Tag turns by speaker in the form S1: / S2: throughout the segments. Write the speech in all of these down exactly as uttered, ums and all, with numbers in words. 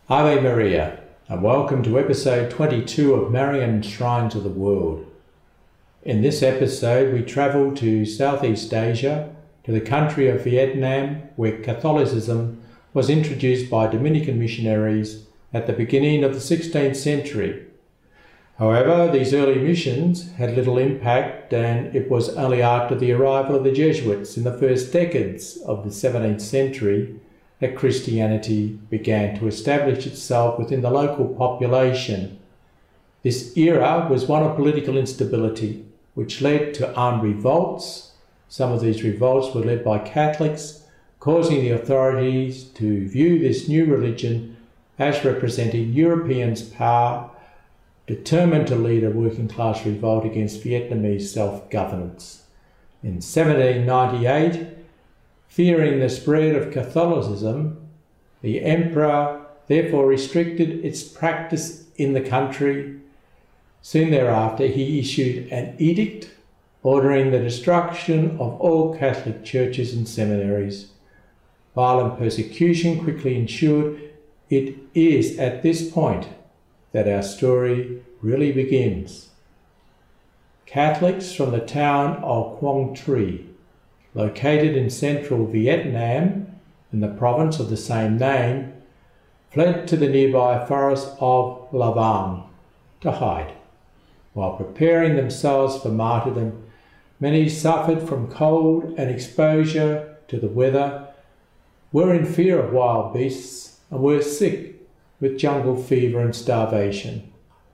S1: Ave Maria, and welcome to episode twenty-two of Marian Shrines of the World. In this episode, we travel to Southeast Asia, to the country of Vietnam, where Catholicism was introduced by Dominican missionaries at the beginning of the sixteenth century. However, these early missions had little impact, and it was only after the arrival of the Jesuits in the first decades of the seventeenth century that Christianity began to establish itself within the local population. This era was one of political instability, which led to armed revolts. Some of these revolts were led by Catholics, causing the authorities to view this new religion as representing Europeans' power, determined to lead a working-class revolt against Vietnamese self-governance. In seventeen ninety-eight, fearing the spread of Catholicism, the emperor therefore restricted its practice in the country. Soon thereafter, he issued an edict ordering the destruction of all Catholic churches and seminaries. Violent persecution quickly ensued. It is at this point that our story really begins. Catholics from the town of Quang Tri, located in central Vietnam, in the province of the same name, fled to the nearby forest of La Vang to hide. While preparing themselves for martyrdom, many suffered from cold and exposure to the weather, were in fear of wild beasts, and were sick with jungle fever and starvation.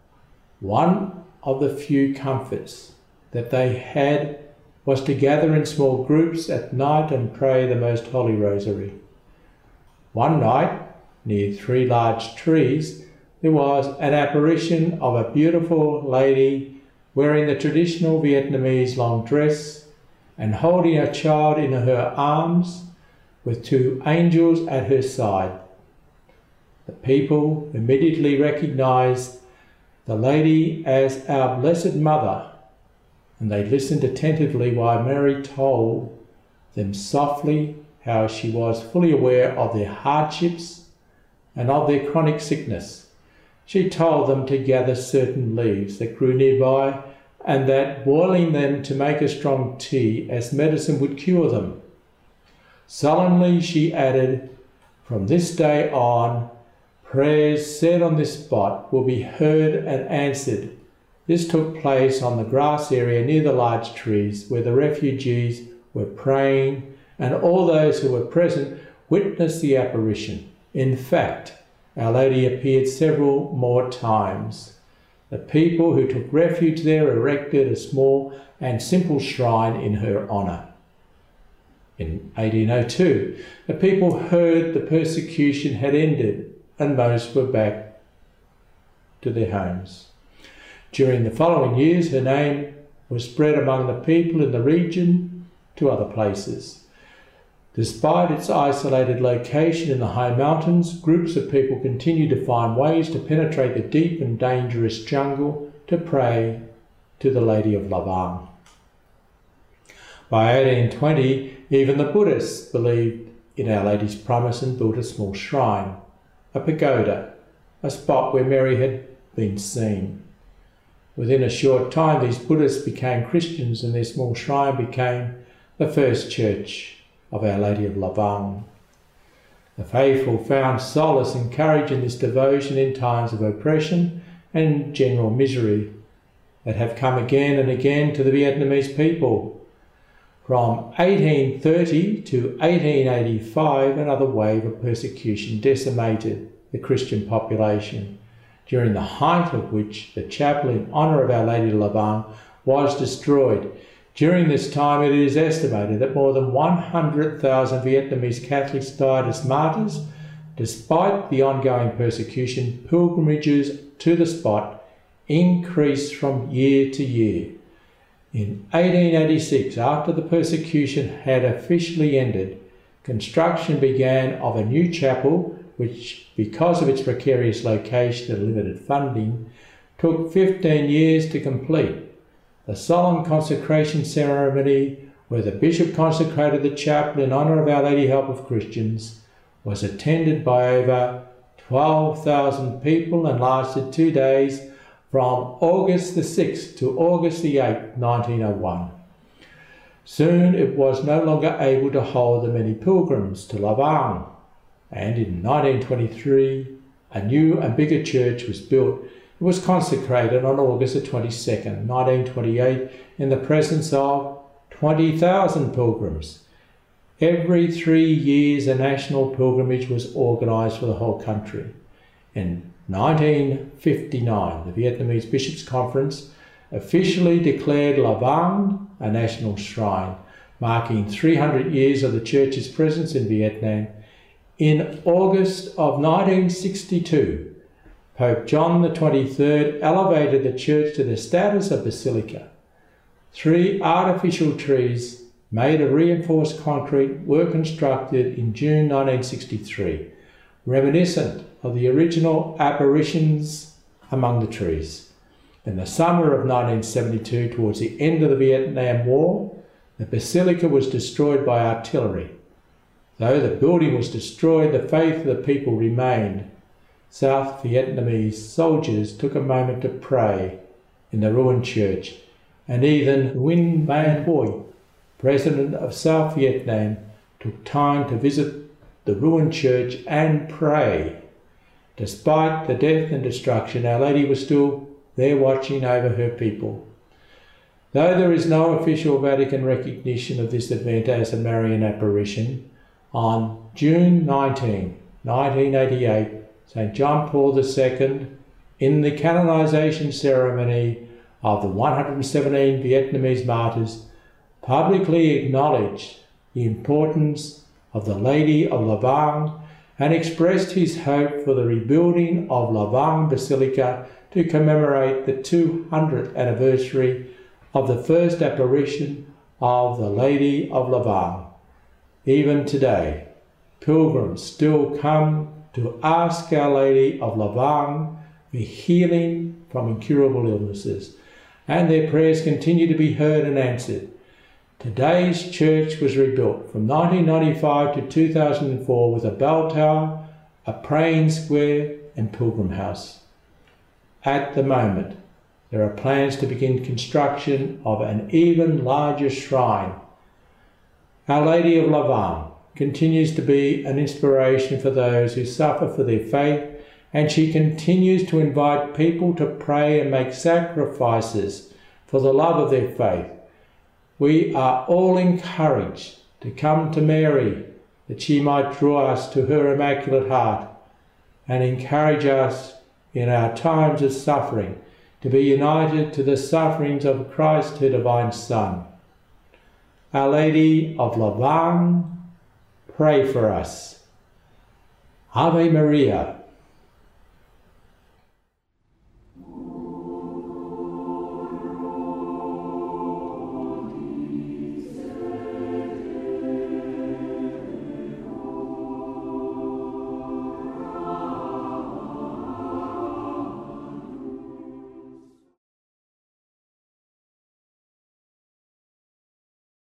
S1: One of the few comforts that they had was to gather in small groups at night and pray the Most Holy Rosary. One night, near three large trees, there was an apparition of a beautiful lady wearing the traditional Vietnamese long dress and holding a child in her arms with two angels at her side. The people immediately recognized the lady as our Blessed Mother, and they listened attentively while Mary told them softly how she was fully aware of their hardships and of their chronic sickness. She told them to gather certain leaves that grew nearby, and that boiling them to make a strong tea as medicine would cure them. Solemnly she added, "From this day on, prayers said on this spot will be heard and answered." This took place on the grass area near the large trees where the refugees were praying, and all those who were present witnessed the apparition. In fact, Our Lady appeared several more times. The people who took refuge there erected a small and simple shrine in her honour. In eighteen oh two, the people heard the persecution had ended and most were back to their homes. During the following years, her name was spread among the people in the region to other places. Despite its isolated location in the high mountains, groups of people continued to find ways to penetrate the deep and dangerous jungle to pray to the Lady of La Vang. By eighteen twenty, even the Buddhists believed in Our Lady's promise and built a small shrine, a pagoda, a spot where Mary had been seen. Within a short time, these Buddhists became Christians, and their small shrine became the first church of Our Lady of La Vang. The faithful found solace and courage in this devotion in times of oppression and general misery that have come again and again to the Vietnamese people. From eighteen thirty to eighteen eighty-five, another wave of persecution decimated the Christian population, during the height of which the chapel in honour of Our Lady of La Vang was destroyed. During this time, it is estimated that more than one hundred thousand Vietnamese Catholics died as martyrs. Despite the ongoing persecution, pilgrimages to the spot increased from year to year. In eighteen eighty-six, after the persecution had officially ended, construction began of a new chapel which, because of its precarious location and limited funding, took fifteen years to complete. The solemn consecration ceremony, where the bishop consecrated the chapel in honour of Our Lady Help of Christians, was attended by over twelve thousand people and lasted two days from August the sixth to August the eighth, nineteen oh one. Soon it was no longer able to hold the many pilgrims to Lavang, and in nineteen twenty-three a new and bigger church was built. It was consecrated on August the twenty-second, nineteen twenty-eight, in the presence of twenty thousand pilgrims. Every three years a national pilgrimage was organised for the whole country. In nineteen fifty-nine, the Vietnamese Bishops' Conference officially declared Lavang a national shrine, marking three hundred years of the Church's presence in Vietnam. In August of nineteen sixty-two, Pope John the twenty-third elevated the church to the status of basilica. Three artificial trees made of reinforced concrete were constructed in June nineteen sixty-three, reminiscent of the original apparitions among the trees. In the summer of nineteen seventy-two, towards the end of the Vietnam War, the basilica was destroyed by artillery. Though the building was destroyed, the faith of the people remained. South Vietnamese soldiers took a moment to pray in the ruined church, and even Nguyen Van Huy, President of South Vietnam, took time to visit the ruined church and pray. Despite the death and destruction, Our Lady was still there watching over her people. Though there is no official Vatican recognition of this event as a Marian apparition, on June nineteenth, nineteen eighty-eight, Saint John Paul the Second, in the canonisation ceremony of the one hundred seventeen Vietnamese martyrs, publicly acknowledged the importance of the Lady of Lavang and expressed his hope for the rebuilding of Lavang Basilica to commemorate the two hundredth anniversary of the first apparition of the Lady of Lavang. Even today, pilgrims still come to ask Our Lady of Lavang for healing from incurable illnesses, and their prayers continue to be heard and answered. Today's church was rebuilt from nineteen ninety-five to two thousand four with a bell tower, a praying square and pilgrim house. At the moment, there are plans to begin construction of an even larger shrine. Our Lady of Lavang continues to be an inspiration for those who suffer for their faith, and she continues to invite people to pray and make sacrifices for the love of their faith. We are all encouraged to come to Mary, that she might draw us to her Immaculate Heart and encourage us in our times of suffering to be united to the sufferings of Christ, her Divine Son. Our Lady of Lavang, pray for us. Ave Maria,